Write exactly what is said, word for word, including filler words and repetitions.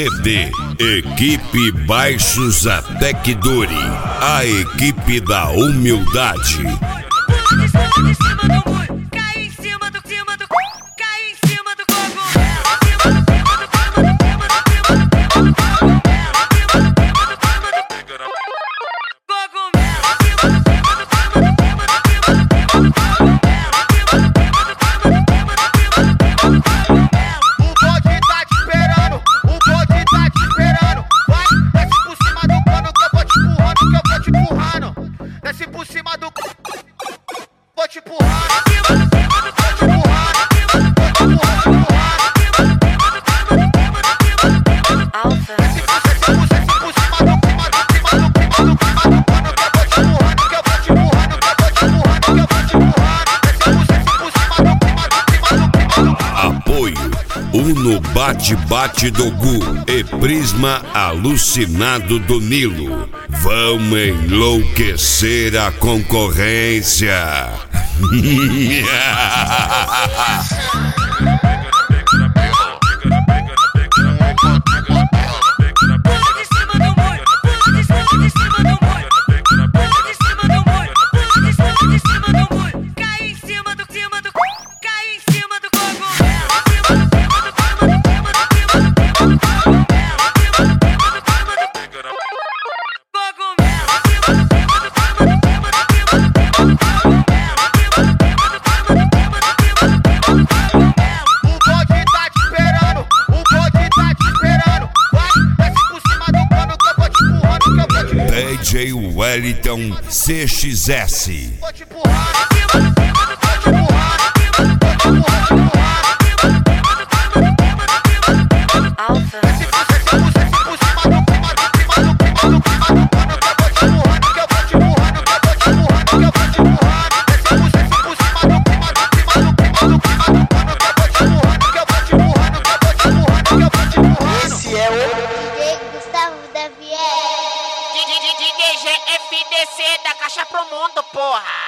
C D, Equipe Baixos Atec Duri, a equipe da humildade. Desce por cima do c... Vou te empurrar. Vou te empurrar. Alfa. Desce por cima do cima do cima do cima do cima do cima do cano que eu vou te empurrando, que eu vou te empurrando, que eu vou te empurrando, que eu vou te empurrando. Desce por cima do cima do cima do cima do. Apoio Uno Bate-Bate do Gu e Prisma Alucinado do Nilo. Vamos enlouquecer a concorrência. D J Wellington C X S. Vou te empurrar, vou te empurrar, vou te empurrar. Alfa. Desce por cima do cima do cima do cima do cima do cano que eu vou te empurrando, que eu vou te empurrando, que eu vou te empurrando, que eu vou te empurrando. Desce por cima do cima do cima do cima do cima do cima do cano que eu vou te empurrando, que eu vou te empurrando, que eu vou te empurrando, que eu vou te empurrando. Esse é o D J Gustavo da Viel. D J G F D C da Caixa Pro Mundo, porra!